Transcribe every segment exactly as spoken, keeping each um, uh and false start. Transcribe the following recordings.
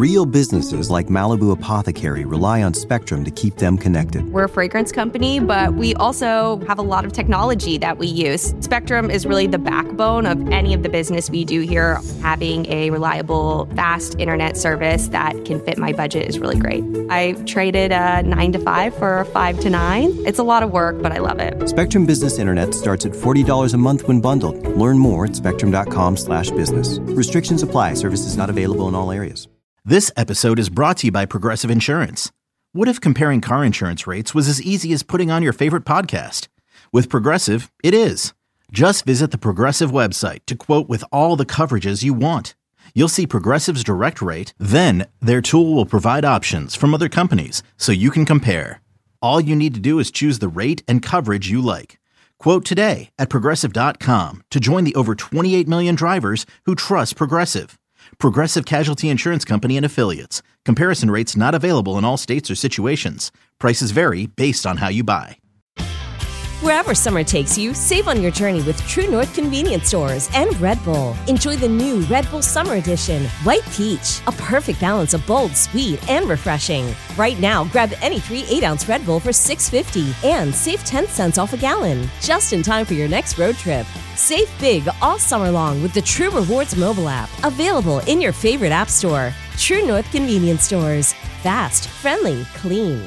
Real businesses like Malibu Apothecary rely on Spectrum to keep them connected. We're a fragrance company, but we also have a lot of technology that we use. Spectrum is really the backbone of any of the business we do here. Having a reliable, fast internet service that can fit my budget is really great. I traded a nine to five for a five to nine. It's a lot of work, but I love it. Spectrum Business Internet starts at forty dollars a month when bundled. Learn more at spectrum.com slash business. Restrictions apply. Services not available in all areas. This episode is brought to you by Progressive Insurance. What if comparing car insurance rates was as easy as putting on your favorite podcast? With Progressive, it is. Just visit the Progressive website to quote with all the coverages you want. You'll see Progressive's direct rate, then their tool will provide options from other companies so you can compare. All you need to do is choose the rate and coverage you like. Quote today at progressive dot com to join the over twenty-eight million drivers who trust Progressive. Progressive Casualty Insurance Company and Affiliates. Comparison rates not available in all states or situations. Prices vary based on how you buy. Wherever summer takes you, save on your journey with True North Convenience Stores and Red Bull. Enjoy the new Red Bull Summer Edition, White Peach, a perfect balance of bold, sweet, and refreshing. Right now, grab any three eight-ounce Red Bull for six fifty and save ten cents off a gallon. Just in time for your next road trip. Save big all summer long with the True Rewards mobile app, available in your favorite app store. True North Convenience Stores. Fast, friendly, clean.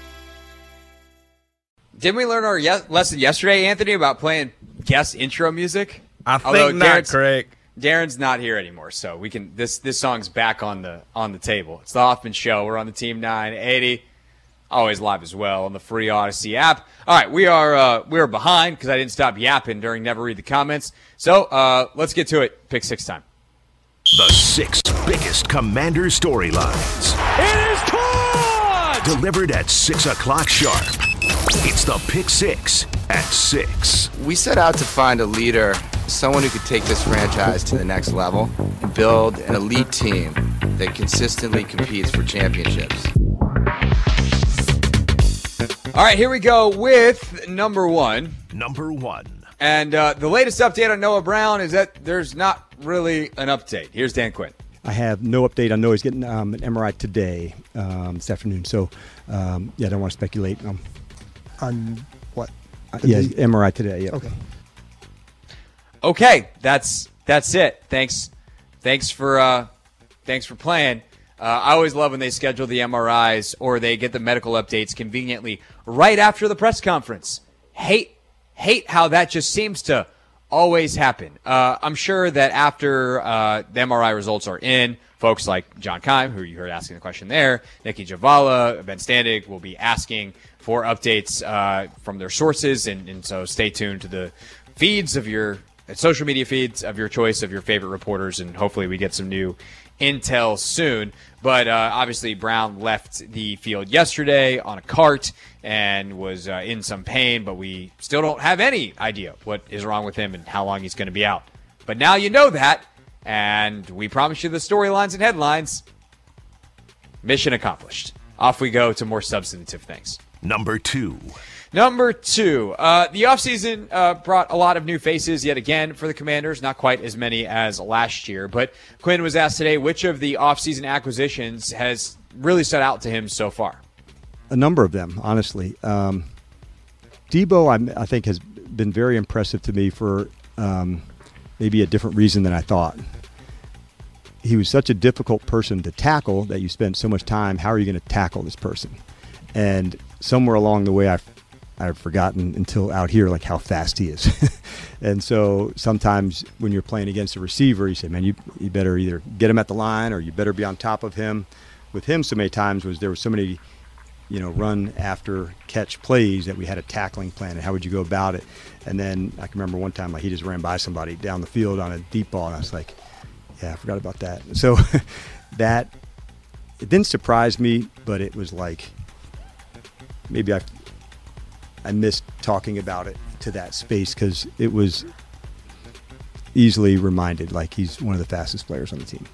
Didn't we learn our yes- lesson yesterday, Anthony, about playing guest intro music? I think Although not, Darren's, Craig. Darren's not here anymore, so we can. This this song's back on the on the table. It's the Hoffman Show. We're on the Team nine eighty, always live as well on the free Odyssey app. All right, we are uh, we are behind because I didn't stop yapping during Never Read the Comments. So uh, let's get to it. Pick six time. The six biggest Commander storylines. It is caught! Delivered at six o'clock sharp. It's the Pick Six at six. We set out to find a leader, someone who could take this franchise to the next level and build an elite team that consistently competes for championships. All right, here we go with number one. Number one. And uh, the latest update on Noah Brown is that there's not really an update. Here's Dan Quinn. I have no update. I know he's getting um, an M R I today, um, this afternoon. So, um, yeah, I don't want to speculate. Um, On what? Uh, yeah, M R I today. Yep. Okay. Okay, that's that's it. Thanks, thanks for uh, thanks for playing. Uh, I always love when they schedule the M R Is or they get the medical updates conveniently right after the press conference. Hate hate how that just seems to always happen. Uh, I'm sure that after uh, the M R I results are in, folks like John Keim, who you heard asking the question there, Nikki Javala, Ben Standig will be asking for updates uh, from their sources, and, and so stay tuned to the feeds of your social media feeds of your choice of your favorite reporters, and hopefully we get some new intel soon. But uh, obviously Brown left the field yesterday on a cart and was uh, in some pain, but we still don't have any idea what is wrong with him and how long he's going to be out. But now you know that, and we promise you the storylines and headlines. Mission accomplished. Off we go to more substantive things. Number two. Number two. Uh, the offseason uh, brought a lot of new faces yet again for the Commanders. Not quite as many as last year. But Quinn was asked today which of the offseason acquisitions has really stood out to him so far. A number of them, honestly. Um, Debo, I, I think, has been very impressive to me for um, maybe a different reason than I thought. He was such a difficult person to tackle that you spent so much time, how are you going to tackle this person? And somewhere along the way, I've, I've forgotten until out here, like how fast he is. And so sometimes when you're playing against a receiver, you say, man, you, you better either get him at the line or you better be on top of him. With him, so many times was there were so many, you know, run after catch plays that we had a tackling plan and how would you go about it? And then I can remember one time, like he just ran by somebody down the field on a deep ball, and I was like, yeah, I forgot about that. So that, it didn't surprise me, but it was like, maybe I I missed talking about it to that space because it was easily reminded like he's one of the fastest players on the team.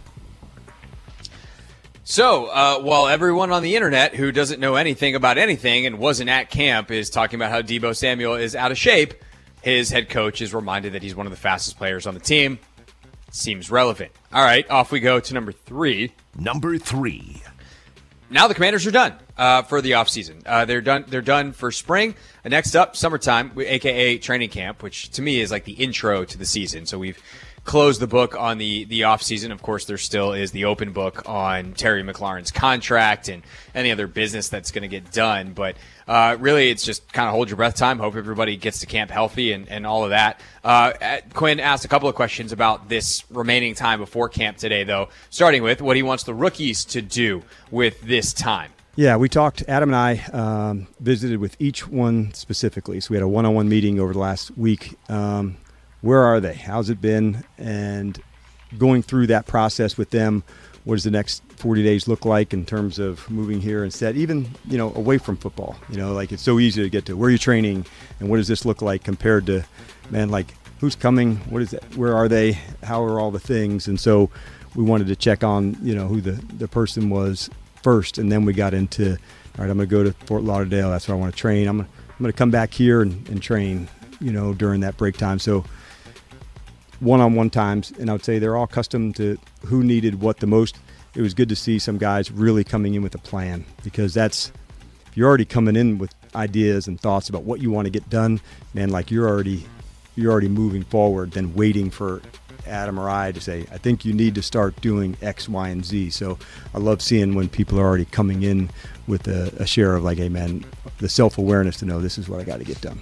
So uh, while everyone on the internet who doesn't know anything about anything and wasn't at camp is talking about how Deebo Samuel is out of shape, his head coach is reminded that he's one of the fastest players on the team. seems relevant. All right, off we go to number three. Number three. Now the Commanders are done uh, for the offseason. Uh, they're done. They're done for spring. Uh, next up, summertime, a k a training camp, which to me is like the intro to the season. So we've closed the book on the the offseason. Of course, there still is the open book on Terry McLaurin's contract and any other business that's going to get done. But uh, really, it's just kind of hold your breath time. Hope everybody gets to camp healthy and, and all of that. Uh, Quinn asked a couple of questions about this remaining time before camp today, though, starting with what he wants the rookies to do with this time. Yeah, we talked, Adam and I um, visited with each one specifically. So we had a one-on-one meeting over the last week. Um, where are they? How's it been? And going through that process with them, what does the next forty days look like in terms of moving here instead, even, you know, away from football? You know, like it's so easy to get to where you're training and what does this look like compared to, man, like who's coming? What is that? Where are they? How are all the things? And so we wanted to check on, you know, who the, the person was first. And then we got into, all right, I'm going to go to Fort Lauderdale. That's where I want to train. I'm, I'm going to come back here and, and train, you know, during that break time. So one-on-one times, and I would say they're all accustomed to who needed what the most. It was good to see some guys really coming in with a plan, because that's, if you're already coming in with ideas and thoughts about what you want to get done, man, like you're already you're already moving forward than waiting for Adam or I to say, I think you need to start doing X, Y, and Z. So I love seeing when people are already coming in with a, a share of like, hey man, the self-awareness to know this is what I got to get done.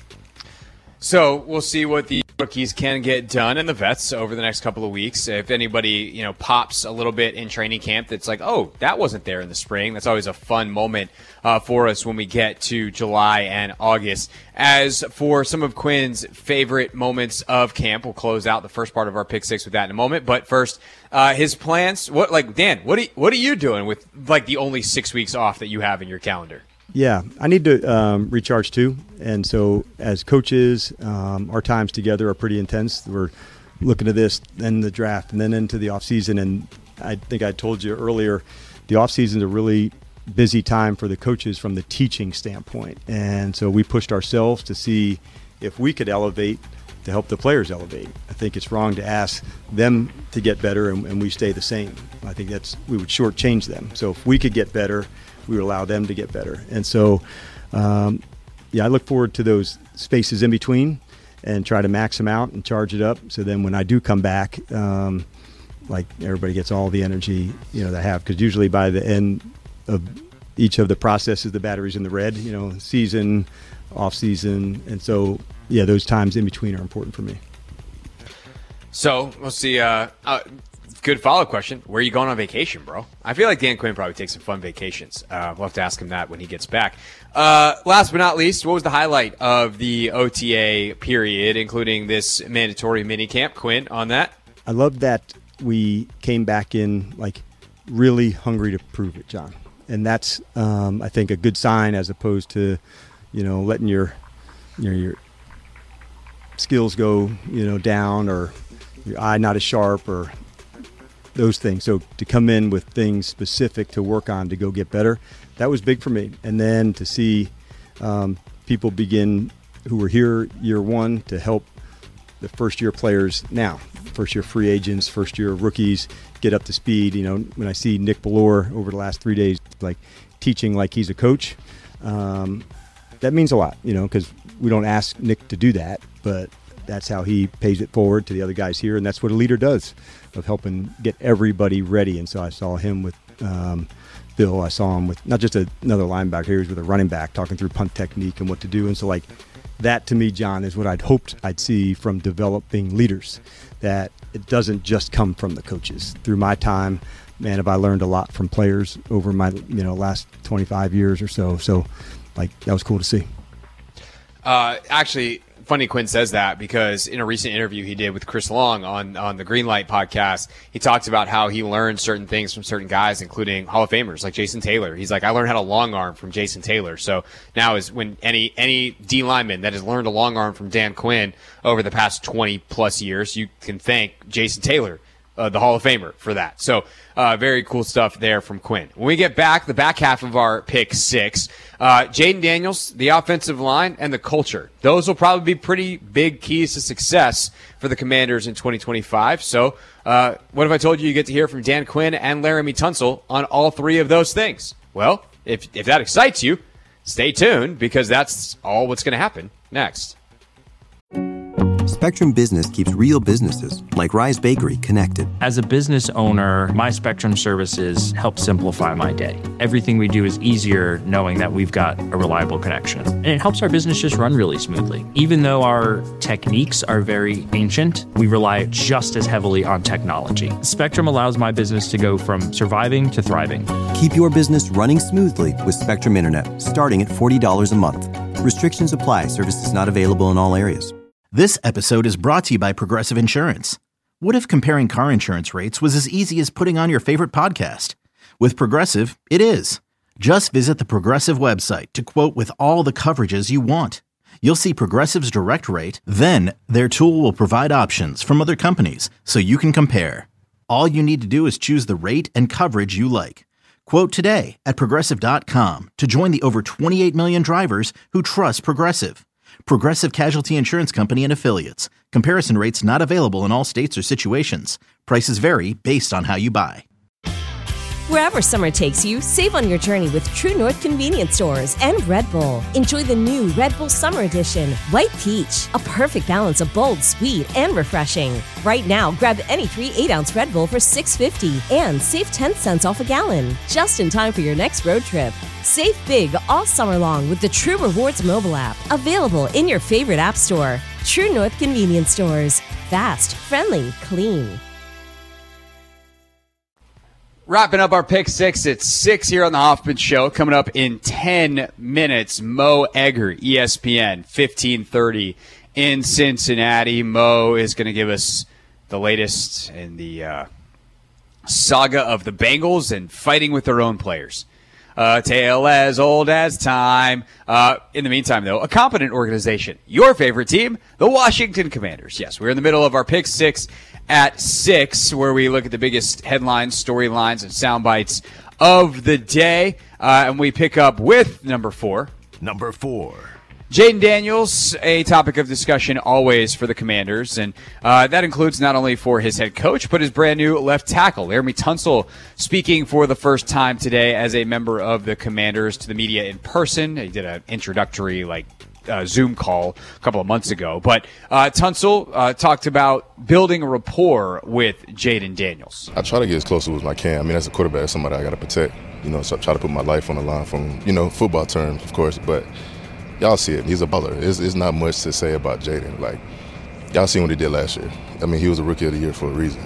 So we'll see what the rookies can get done and the vets over the next couple of weeks. If anybody, you know, pops a little bit in training camp that's like, oh, that wasn't there in the spring. That's always a fun moment uh, for us when we get to July and August. As for some of Quinn's favorite moments of camp, we'll close out the first part of our pick six with that in a moment. But first, uh, his plans. What, like Dan? What are you, what are you doing with like the only six weeks off that you have in your calendar? Yeah, I need to um, recharge too. And so as coaches, um, our times together are pretty intense. We're looking at this, then the draft, and then into the offseason. And I think I told you earlier, the offseason is a really busy time for the coaches from the teaching standpoint. And so we pushed ourselves to see if we could elevate to help the players elevate. I think it's wrong to ask them to get better and, and we stay the same. I think that's, we would shortchange them. So if we could get better, we would allow them to get better. And so, um, yeah, I look forward to those spaces in between and try to max them out and charge it up. So then when I do come back, um, like everybody gets all the energy, you know, they have, because usually by the end of each of the processes, the battery's in the red, you know, season, off season. And so, yeah, those times in between are important for me. So we'll see. Uh, uh, good follow-up question. Where are you going on vacation, bro? I feel like Dan Quinn probably takes some fun vacations. Uh, we'll have to ask him that when he gets back. Uh, last but not least, what was the highlight of the O T A period, including this mandatory mini camp? Quinn, on that? I love that we came back in like really hungry to prove it, John. And that's, um, I think, a good sign as opposed to, you know, letting your, your, your skills go, you know, down or your eye not as sharp or those things. So to come in with things specific to work on to go get better, that was big for me. And then to see um, people begin who were here year one to help the first year players now, first year free agents, first year rookies get up to speed. You know, when I see Nick Bellore over the last three days, like teaching like he's a coach, um, that means a lot, you know, because we don't ask Nick to do that, but that's how he pays it forward to the other guys here. And that's what a leader does, of helping get everybody ready. And so I saw him with um, Bill. I saw him with not just a, another linebacker. He was with a running back talking through punt technique and what to do. And so like that to me, John, is what I'd hoped I'd see from developing leaders, that it doesn't just come from the coaches. Through my time, man, have I learned a lot from players over my, you know, last twenty-five years or so. So like that was cool to see. Uh, actually, funny Quinn says that because in a recent interview he did with Chris Long on, on the Greenlight podcast, he talked about how he learned certain things from certain guys, including Hall of Famers like Jason Taylor. He's like, I learned how to long arm from Jason Taylor. So now is when any, any D lineman that has learned a long arm from Dan Quinn over the past twenty plus years, you can thank Jason Taylor uh, the Hall of Famer for that. So uh, very cool stuff there from Quinn. When we get back, the back half of our pick six, uh, Jayden Daniels, the offensive line, and the culture. Those will probably be pretty big keys to success for the Commanders in twenty twenty-five. So uh, what if I told you you get to hear from Dan Quinn and Laremy Tunsil on all three of those things? Well, if if that excites you, stay tuned, because that's all what's going to happen next. Spectrum Business keeps real businesses, like Rise Bakery, connected. As a business owner, my Spectrum services help simplify my day. Everything we do is easier knowing that we've got a reliable connection. And it helps our business just run really smoothly. Even though our techniques are very ancient, we rely just as heavily on technology. Spectrum allows my business to go from surviving to thriving. Keep your business running smoothly with Spectrum Internet, starting at forty dollars a month. Restrictions apply. Services not available in all areas. This episode is brought to you by Progressive Insurance. What if comparing car insurance rates was as easy as putting on your favorite podcast? With Progressive, it is. Just visit the Progressive website to quote with all the coverages you want. You'll see Progressive's direct rate, then their tool will provide options from other companies so you can compare. All you need to do is choose the rate and coverage you like. Quote today at Progressive dot com to join the over twenty-eight million drivers who trust Progressive. Progressive Casualty Insurance Company and Affiliates. Comparison rates not available in all states or situations. Prices vary based on how you buy. Wherever summer takes you, save on your journey with True North Convenience Stores and Red Bull. Enjoy the new Red Bull Summer Edition, White Peach, a perfect balance of bold, sweet, and refreshing. Right now, grab any three eight-ounce Red Bull for six fifty and save ten cents off a gallon, just in time for your next road trip. Save big all summer long with the True Rewards mobile app, available in your favorite app store. True North Convenience Stores. Fast, friendly, clean. Wrapping up our pick six at six here on the Hoffman Show. Coming up in ten minutes, Mo Egger, E S P N, fifteen thirty in Cincinnati. Mo is going to give us the latest in the uh, saga of the Bengals and fighting with their own players. A tale as old as time. Uh, in the meantime, though, a competent organization. Your favorite team, the Washington Commanders. Yes, we're in the middle of our pick six at six, where we look at the biggest headlines, storylines, and sound bites of the day. Uh, and we pick up with number four. Number four. Jayden Daniels, a topic of discussion always for the Commanders, and uh, that includes not only for his head coach, but his brand new left tackle, Laremy Tunsil, speaking for the first time today as a member of the Commanders to the media in person. He did an introductory, like, uh, Zoom call a couple of months ago. But uh, Tunsil uh, talked about building a rapport with Jayden Daniels. I try to get as close to as I can. I mean, as a quarterback, somebody I got to protect. You know, so I try to put my life on the line from, you know, football terms, of course, but y'all see it. He's a baller. It's, it's not much to say about Jayden. Like, y'all seen what he did last year. I mean, he was a rookie of the year for a reason.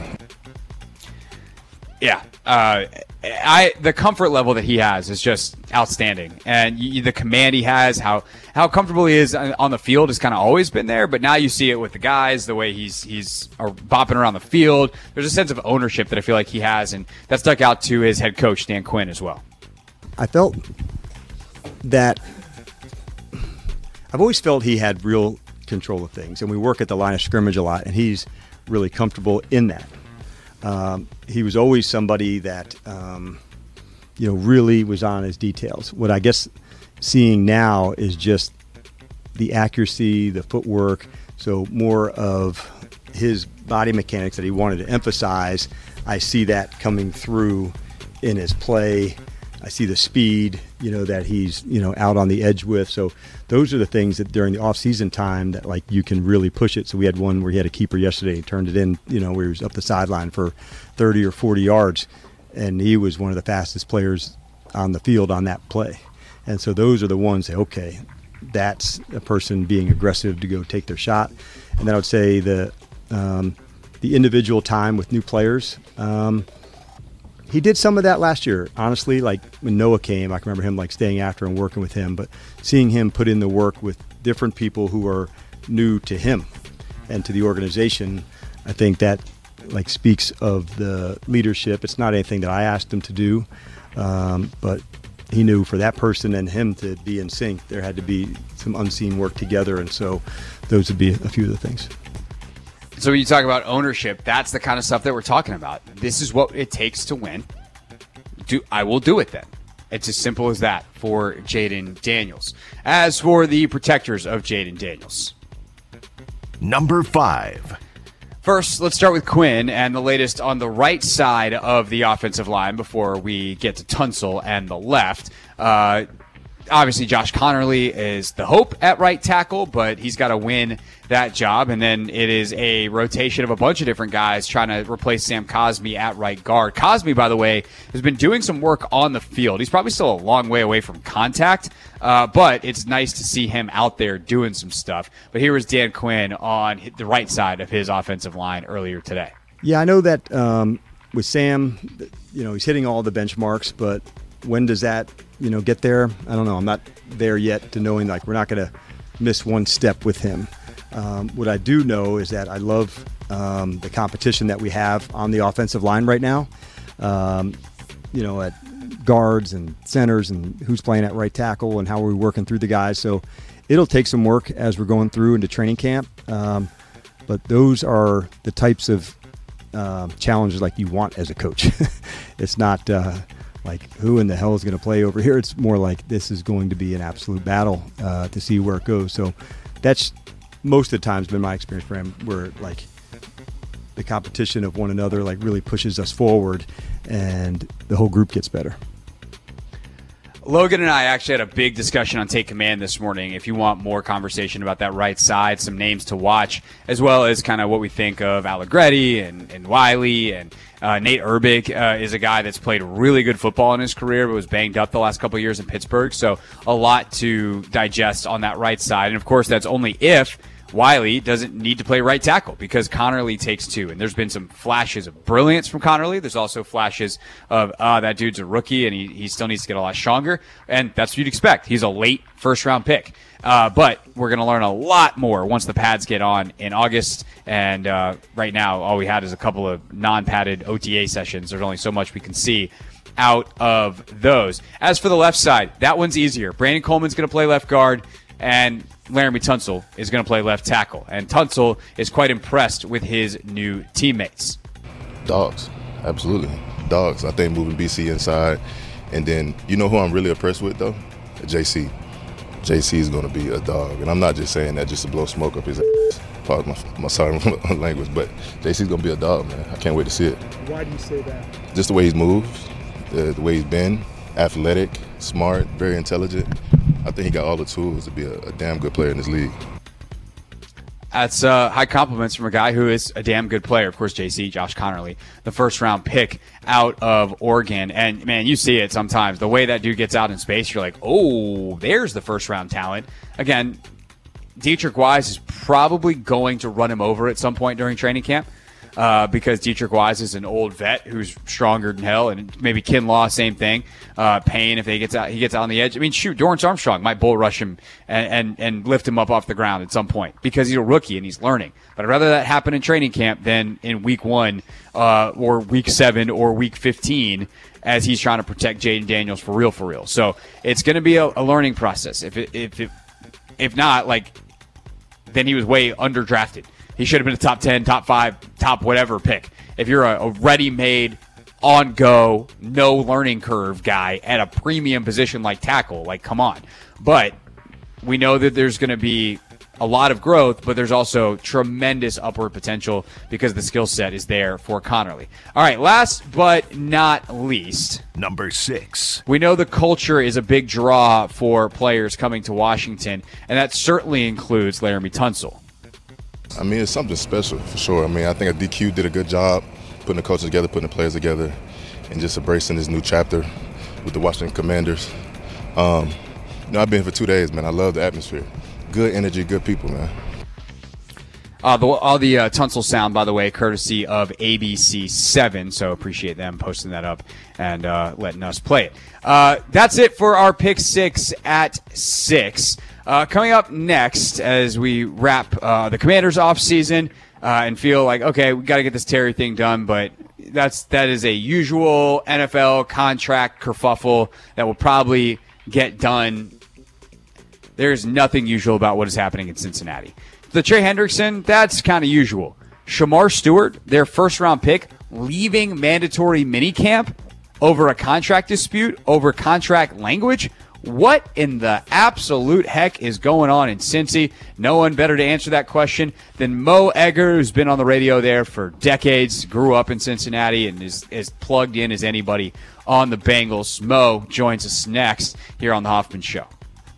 Yeah. Uh, I the comfort level that he has is just outstanding. And you, the command he has, how how comfortable he is on the field has kind of always been there. But now you see it with the guys, the way he's he's bopping around the field. There's a sense of ownership that I feel like he has, and that stuck out to his head coach, Dan Quinn, as well. I felt that I've always felt he had real control of things, and we work at the line of scrimmage a lot, and he's really comfortable in that. Um, he was always somebody that, um, you know, really was on his details. What I guess seeing now is just the accuracy, the footwork, so more of his body mechanics that he wanted to emphasize. I see that coming through in his play. I see the speed, you know, that he's, you know, out on the edge with. So those are the things that during the off-season time that, like, you can really push it. So we had one where he had a keeper yesterday. He turned it in, you know, where he was up the sideline for thirty or forty yards. And he was one of the fastest players on the field on that play. And so those are the ones that, okay, that's a person being aggressive to go take their shot. And then I would say the, um, the individual time with new players, um, he did some of that last year, honestly. Like when Noah came, I can remember him like staying after and working with him, but seeing him put in the work with different people who are new to him and to the organization, I think that like speaks of the leadership. It's not anything that I asked him to do, um, but he knew for that person and him to be in sync, there had to be some unseen work together, and so those would be a few of the things. So when you talk about ownership, that's the kind of stuff that we're talking about. This is what it takes to win. Do I will do it then. It's as simple as that for Jayden Daniels. As for the protectors of Jayden Daniels. Number five. First, let's start with Quinn and the latest on the right side of the offensive line before we get to Tunsil and the left. Uh, obviously, Josh Conerly is the hope at right tackle, but he's got to win that job. And then it is a rotation of a bunch of different guys trying to replace Sam Cosmi at right guard. Cosmi, by the way, has been doing some work on the field. He's probably still a long way away from contact, uh, but it's nice to see him out there doing some stuff. But here was Dan Quinn on the right side of his offensive line earlier today. Yeah, I know that um, with Sam, you know, he's hitting all the benchmarks, but when does that, you know, get there? I don't know. I'm not there yet to knowing, like, we're not going to miss one step with him. Um, what I do know is that I love um, the competition that we have on the offensive line right now, um, you know, at guards and centers and who's playing at right tackle and how we're working through the guys. So it'll take some work as we're going through into training camp. Um, but those are the types of uh, challenges like you want as a coach. It's not uh, like who in the hell is going to play over here. It's more like this is going to be an absolute battle uh, to see where it goes. So that's most of the times been my experience for him, where like the competition of one another like really pushes us forward and the whole group gets better. Logan and I actually had a big discussion on Take Command this morning. If you want more conversation about that right side, some names to watch, as well as kind of what we think of Allegretti and, and Wiley. And uh, Nate Erbic uh, is a guy that's played really good football in his career, but was banged up the last couple of years in Pittsburgh. So a lot to digest on that right side. And, of course, that's only if Wiley doesn't need to play right tackle, because Conerly takes two. And there's been some flashes of brilliance from Conerly. There's also flashes of, uh, that dude's a rookie and he, he still needs to get a lot stronger. And that's what you'd expect. He's a late first round pick. Uh, but we're going to learn a lot more once the pads get on in August. And uh, right now, all we had is a couple of non-padded O T A sessions. There's only so much we can see out of those. As for the left side, that one's easier. Brandon Coleman's going to play left guard, and Laramie Tunsil is going to play left tackle. And Tunsil is quite impressed with his new teammates. Dogs, absolutely. Dogs. I think moving B C inside. And then, you know who I'm really impressed with, though? J C. J C is going to be a dog. And I'm not just saying that just to blow smoke up his ass. Pardon my, my sorry language, but J C's going to be a dog, man. I can't wait to see it. Why do you say that? Just the way he's moved, the, the way he's been, athletic, smart, very intelligent. I think he got all the tools to be a, a damn good player in this league. That's uh, high compliments from a guy who is a damn good player. Of course, J C, Josh Conerly, the first round pick out of Oregon. And, man, you see it sometimes. The way that dude gets out in space, you're like, oh, there's the first round talent. Again, Dietrich Wise is probably going to run him over at some point during training camp. Uh, because Dietrich Wise is an old vet who's stronger than hell, and maybe Kinlaw, same thing. Uh, Payne, if he gets out, he gets out on the edge. I mean, shoot, Dorrance Armstrong might bull rush him and, and, and lift him up off the ground at some point because he's a rookie and he's learning. But I'd rather that happen in training camp than in week one, uh, or week seven or week fifteen as he's trying to protect Jayden Daniels for real, for real. So it's going to be a, a learning process. If it, if it, if not, like, then he was way underdrafted. He should have been a top ten, top five, top whatever pick. If you're a, a ready-made, on-go, no learning curve guy at a premium position like tackle, like, come on. But we know that there's going to be a lot of growth, but there's also tremendous upward potential because the skill set is there for Conerly. All right, last but not least. Number six. We know the culture is a big draw for players coming to Washington, and that certainly includes Laramie Tunsil. I mean, it's something special for sure. I mean, I think D Q did a good job putting the coaches together, putting the players together, and just embracing this new chapter with the Washington Commanders. Um, you know, I've been here for two days, man. I love the atmosphere. Good energy, good people, man. Uh, the, all the uh, Tunsil sound, by the way, courtesy of A B C seven, so appreciate them posting that up and uh, letting us play it. Uh, that's it for our Pick Six at six. Uh, coming up next, as we wrap uh, the Commanders' offseason uh, and feel like, okay, we got to get this Terry thing done, but that's that is a usual N F L contract kerfuffle that will probably get done. There's nothing usual about what is happening in Cincinnati. The Trey Hendrickson, that's kind of usual. Shamar Stewart, their first-round pick, leaving mandatory minicamp over a contract dispute, over contract language. What in the absolute heck is going on in Cincy? No one better to answer that question than Mo Egger, who's been on the radio there for decades, grew up in Cincinnati, and is as plugged in as anybody on the Bengals. Mo joins us next here on The Hoffman Show.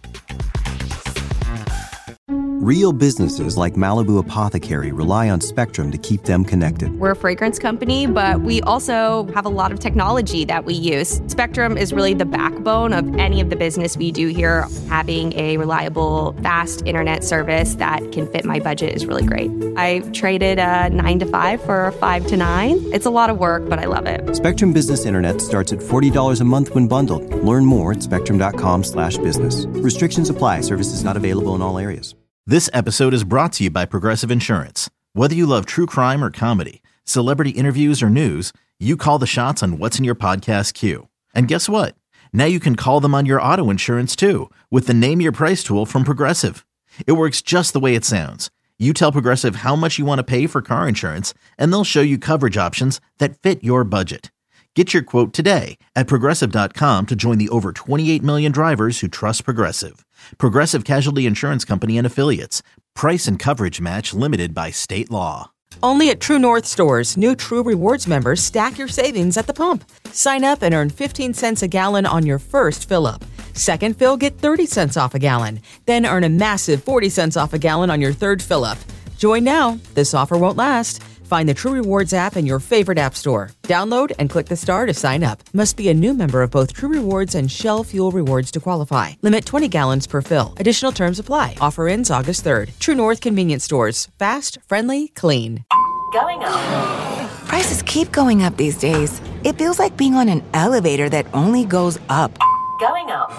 Real businesses like Malibu Apothecary rely on Spectrum to keep them connected. We're a fragrance company, but we also have a lot of technology that we use. Spectrum is really the backbone of any of the business we do here. Having a reliable, fast internet service that can fit my budget is really great. I traded a nine to five for a five to nine. It's a lot of work, but I love it. Spectrum Business Internet starts at forty dollars a month when bundled. Learn more at spectrum.com slash business. Restrictions apply. Services not available in all areas. This episode is brought to you by Progressive Insurance. Whether you love true crime or comedy, celebrity interviews or news, you call the shots on what's in your podcast queue. And guess what? Now you can call them on your auto insurance too with the Name Your Price tool from Progressive. It works just the way it sounds. You tell Progressive how much you want to pay for car insurance, and they'll show you coverage options that fit your budget. Get your quote today at Progressive dot com to join the over twenty-eight million drivers who trust Progressive. Progressive Casualty Insurance Company and Affiliates. Price and coverage match limited by state law. Only at True North stores, new True Rewards members stack your savings at the pump. Sign up and earn fifteen cents a gallon on your first fill-up. Second fill, get thirty cents off a gallon. Then earn a massive forty cents off a gallon on your third fill-up. Join now. This offer won't last. Find the True Rewards app in your favorite app store. Download and click the star to sign up. Must be a new member of both True Rewards and Shell Fuel Rewards to qualify. Limit twenty gallons per fill. Additional terms apply. Offer ends August third. True North Convenience Stores. Fast, friendly, clean. Going up. Prices keep going up these days. It feels like being on an elevator that only goes up. Going up.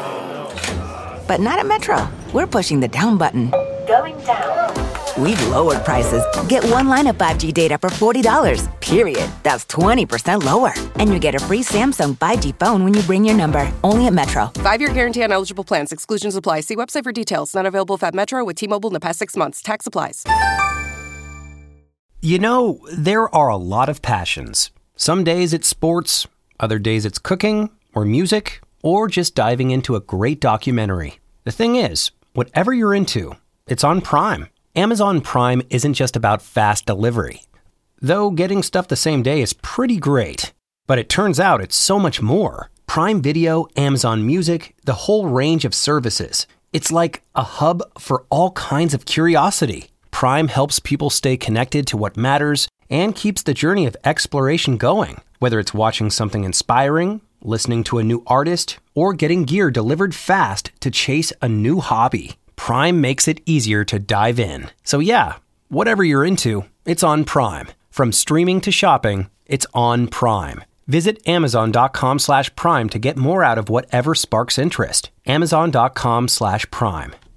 But not at Metro. We're pushing the down button. Going down. We've lowered prices. Get one line of five G data for forty dollars, period. That's twenty percent lower. And you get a free Samsung five G phone when you bring your number. Only at Metro. Five-year guarantee on eligible plans. Exclusions apply. See website for details. Not available at Metro with T-Mobile in the past six months. Tax applies. You know, there are a lot of passions. Some days it's sports. Other days it's cooking or music or just diving into a great documentary. The thing is, whatever you're into, it's on Prime. Amazon Prime isn't just about fast delivery. Though getting stuff the same day is pretty great. But it turns out it's so much more. Prime Video, Amazon Music, the whole range of services. It's like a hub for all kinds of curiosity. Prime helps people stay connected to what matters and keeps the journey of exploration going. Whether it's watching something inspiring, listening to a new artist, or getting gear delivered fast to chase a new hobby. Prime makes it easier to dive in. So yeah, whatever you're into, it's on Prime. From streaming to shopping, it's on Prime. Visit amazon.com slash prime to get more out of whatever sparks interest. Amazon.com slash prime.